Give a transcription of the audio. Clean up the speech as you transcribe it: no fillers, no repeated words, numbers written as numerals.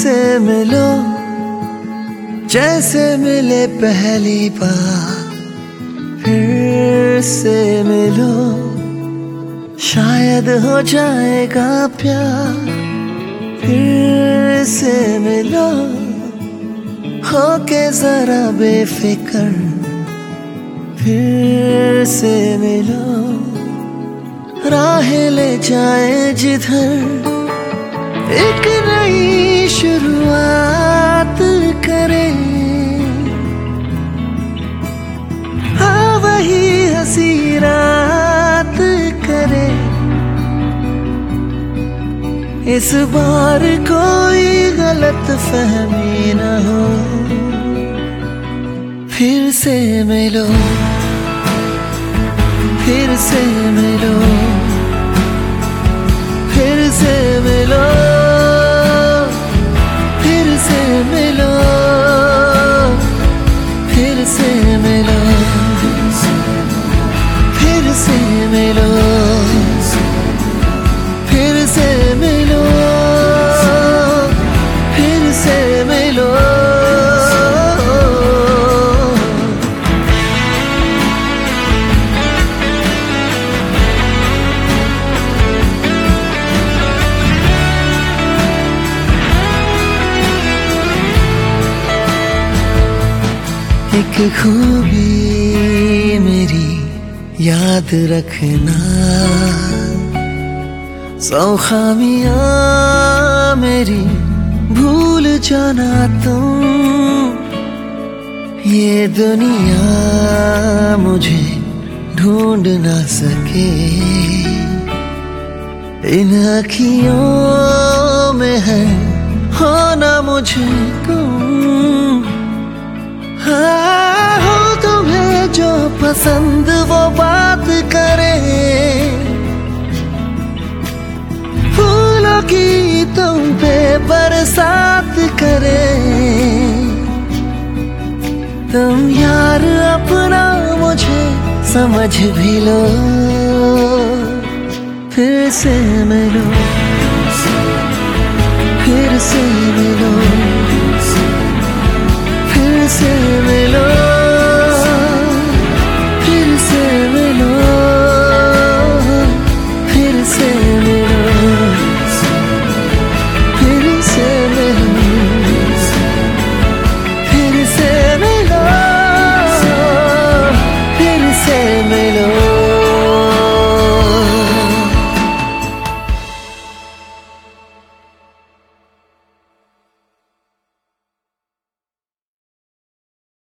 से मिलो जैसे मिले पहली बार, फिर से मिलो शायद हो जाएगा प्यार। फिर से मिलो होके जरा बेफिक्र, फिर से मिलो राह ले जाए जिधर। एक नई शुरुआत करें, हाँ वही हंसी रात करें। इस बार कोई गलत फहमी न हो, फिर से मिलो, फिर से मिलो, फिर से मिलो, फिर से मिलो, फिर से मिलो, फिर से मिलो, फिर से मिलो, फिर से मिलो। एक खूबी मेरी याद रखना, 100 खामियां मेरी भूल जाना तुम। ये दुनिया मुझे ढूंढ ना सके, इन अखियों में है होना मुझे तुम। हाँ हो तुम्हें जो पसंद वो बात करे, फूलों की तुम पे बरसात करे। तुम यार अपना मुझे समझ भी लो, फिर से मिलो, फिर से मिलो, फिर से मिलो।